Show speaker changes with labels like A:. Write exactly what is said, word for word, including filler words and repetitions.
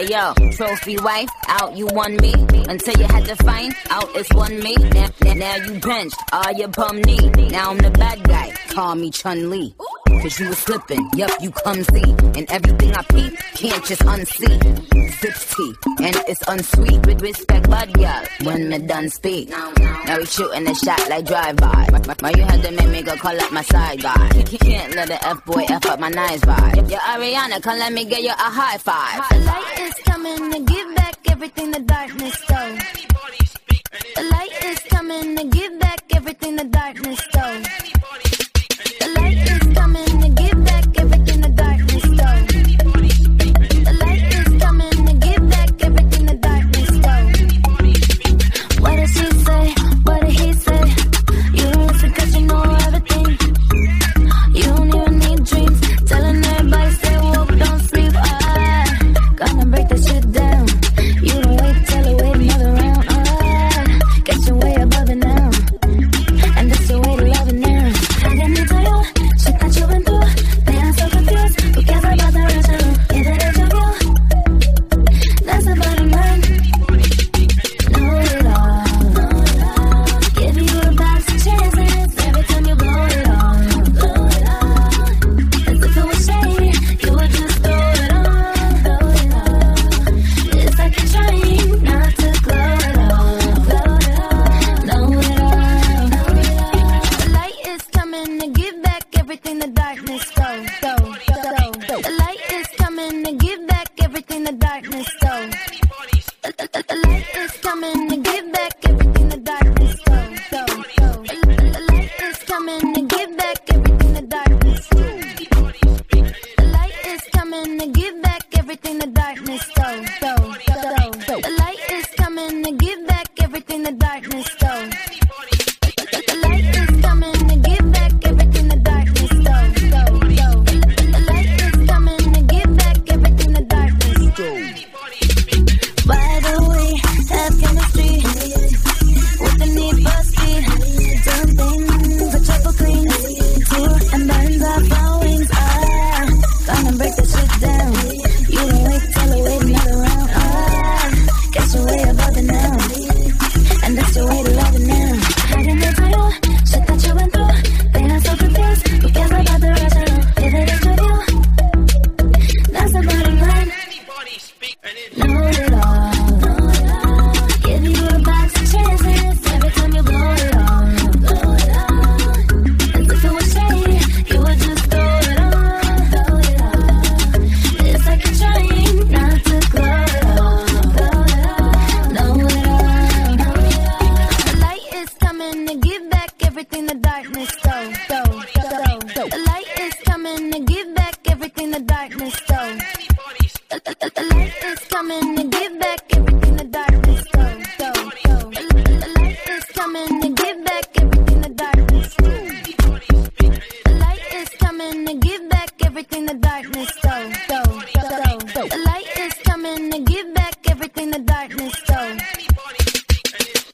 A: Hey yo, trophy wife, out you won me. Until you had to find out it's one me. Now, now, now you benched, all your bum knee. Now I'm the bad guy, call me Chun-Li. Cause you was slipping, yup, you clumsy. And everything I peep, can't just unsee. Zips tea, and it's unsweet. With respect, bud, yeah, when me done speak. Now we shooting a shot like drive-by. Why you had to make me go call up my side guy? Can't let the F-boy F up my nice vibe. Yo, Ariana, come let me get you a high five.
B: The light is coming to give back everything the darkness stole. The light is coming to give back everything the darkness stole. The light is coming to give back everything the darkness stole. The light is coming to give back everything the darkness stole. What did she say? What did he say? You don't listen cause you know everything. You don't even need dreams. Telling everybody stay woke, don't sleep. Ah, gonna break that shit down. You don't wait till I wait another round. Ah, get your way above it now. And that's your way to love it now. I got me tell you, shit that you went through. They are so confused. Who cares about the rest of them? Yeah, that is your view. That's the bottom line. Know it all. Give you the best chances every time you blow it on. Blow it on. As if it was shady, you would just throw it on. Throw it on. It's like you're trying not to glow it on. Glow it on. Know it all. The light is coming to give back everything the darkness stole. Stole. Stole. The light is coming to give back everything the darkness stole. The, the, the light is coming to give back everything the darkness stole. Stole. Stole. The, the light is coming to give back everything the darkness stole. The light is coming to give back everything the darkness stole. Stole. Stole. The light is coming to give back everything the darkness stole. The, the light is coming to give back everything the darkness stole. Stole. Stole. The light is coming to give back everything the darkness stole. Why do we have chemistry with the need for speed? Doing things with triple creams, two and burns our flowings. Ah, gonna break the shit down. You don't wait till I wait another round. Ah, get your way above it now, and that's your way to love it now. I didn't tell you shit that you went through. They are so confused. Who cares about the rest of them? If it is with you, that's the bottom line. Know it all. Give you a box of chances every time you blow it on. Blow it on. As if it was shady, you would just throw it on. Throw it on. It's like you're trying not to glow it on. Glow it on. Know it all. Know it all. The light is coming to give back everything the darkness stole. Stole. Stole. The light is coming to give back everything the darkness stole.